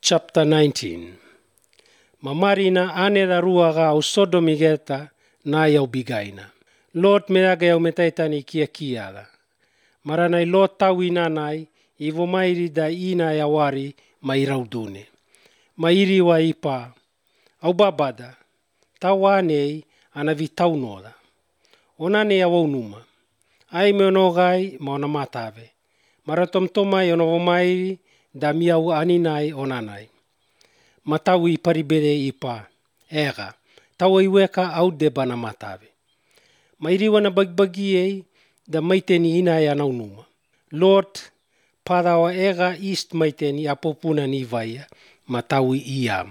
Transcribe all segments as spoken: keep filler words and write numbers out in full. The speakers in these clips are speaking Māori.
Chapter nineteen. Mamarina anera ruaga au Sodomi geta na iau bigaina. Lot meaga iau metaitani kia kiala. Maranai lot tau inanai ivo mairi da ina iawari mairaudune. Mairi wa ipa. Au babada. Tau anei anavi tau noda. Onane iawau numa. Ai me onogai ma ona matave. Maratomtomai ono mairi da miau aninai onanai. Matau i paribere ipa. Ega. Tau iweka au debana matave. Mairi wana bagbagiei da maiteni ina ya naunuma. Lord padawa ega east maiteni apopuna ni vaia. Matau i iam.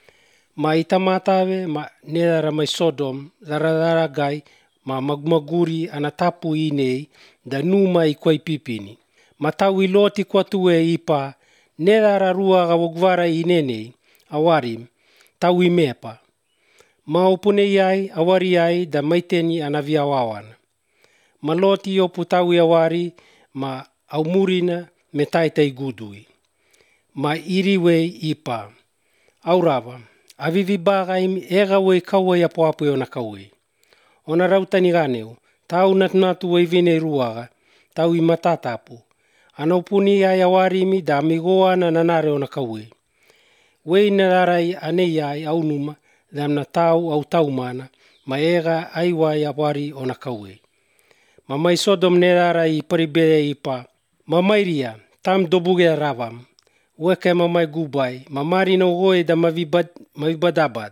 Ma itamatave ma nedara mai Sodom daradara gai ma magmaguri anatapu inei da numa i kwai pipini. Matau i loti kwatue ipa nedara ruaga wogvara inenei awarim tau i mepa. Ma opune iai awari iai da maiteni anavia wawana. Ma loti opu tau i awari ma aumurina me taitai gudui. Ma iriwei ipa. Aurava. Avivi bagai ega wei kaua ia poapu ona kaui. Ona rautani ganeu. Tau natnatu wei vine ruaga. Tau i matatapu. Ana upuni ai awarimi da amigoa na nanare ona kaui. Wei nararai anei ai au numa damna tau au tau mana. Ma ega aiwai awari ona kaui. Ma mai Sodom nerarai paribere ipa. Ma mairia tam dobuge ravam. Weke mamai gubai, ma marina ugoe da mavibad, mavibadabad.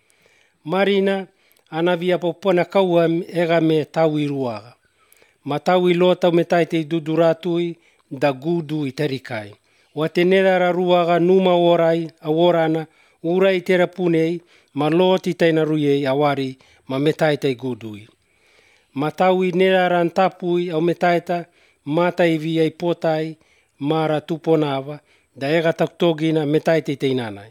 Marina anavia popona kaua ega me tau i ruaga. Ma tau i lota me taite duduratui da gudu i tarikai. Wate nedara ruaga numa orai, aworana, urai terapunei, ma loti taina ruiei awari, ma me taite gudui. Ma tau i nedara antapui au me taita, mata i via i potai, mara tuponava, da ega taktogina me taite teinanai.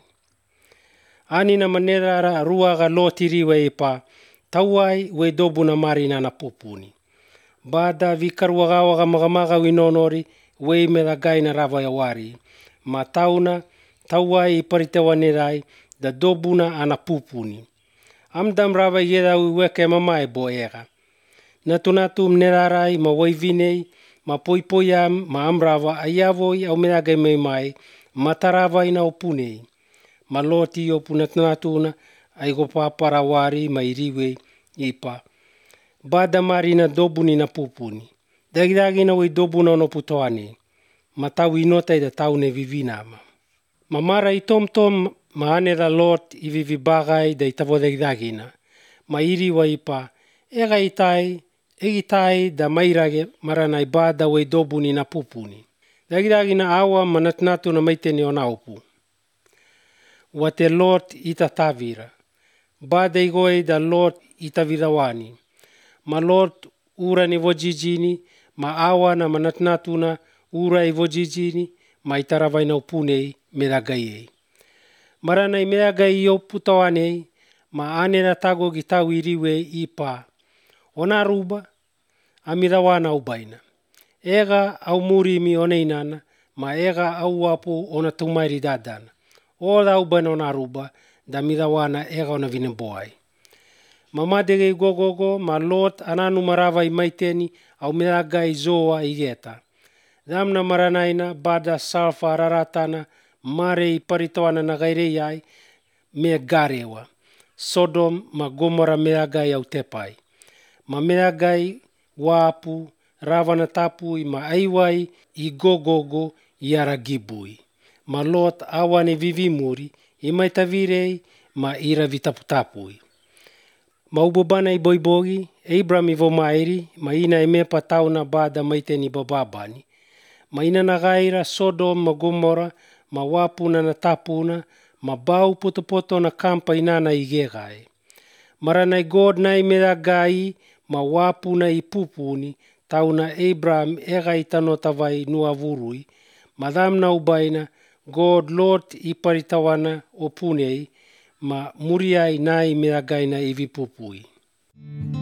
Anina manedara ruaga loti riwe ipa, tauai we dobuna marina na popuni. Bada vikaruagawaga magamaga winonori, we meda gaina rava yawari. Ma tauna, tauai iparitewa nerai, da dobuna ana pupuni. Amdam rava yeda uweke mamae bo ega. Natunatu mnerarai ma waivinei, ma poipoiam ma amrava ayavoi au medagai mai mai matarava ina opunei. Ma loti opu natnatuna aigo paparawari ma iriwe ipa. Bada marina dobuni na pupuni. Dagidagi na wei dobuna ono putoane. Ma tau inota ida tau ne vivinama. Ma mara itom tom ma aneda lot i vivibagai da itavo dagidagina. Ma iriwa ipa. Ega itai egitai da mairage maranai bada wei dobuni na pupuni. Dagidagi na awa manatnatu na maiteni ona upu. Wate lot ita tavira. Bada igoi da lot ita vidawani. Ma lot ura ni vojijini, ma awa na manatnatu na ura i vojijini, ma itaravaina upunei medagaiei. Maranai medagai o putawanei, ma anera tago gitau iriwe ipa. Ona ruba, amidawana ubaina. Ega au murimi oneinana, ma ega au wapu ona tumairi dadana. Oda ubaina ona aruba, da midawana ega ona vineboai. Mamadege gogogo, ma lot ananu marava i maiteni, au medagai zoa igeta. Damna maranaina, bada salfa raratana, mare i paritoana na gairei ai, me garewa. Sodom ma Gomora medagai au tepai. Ma medagai wapu, ravana tapui ma aiwai i gogogo i aragibui. Ma lot awane vivimuri i maitavirei ma ira vitaputapui. Ma ubobana i boibogi, Abram i vomairi, ma ina e mepa tauna bada maiteni bababani. Ma ina nagaira Sodom ma Gomora, ma wapuna na tapuna, ma bau potopoto na kampa inana i gegai. Maranai God na i medagai, ma wapuna i pupuni, tauna Abram ega itanotavai nuavurui, madamna ubaina, God Lord i paritawana opunei, ma muriai nai medagaina i vipupui.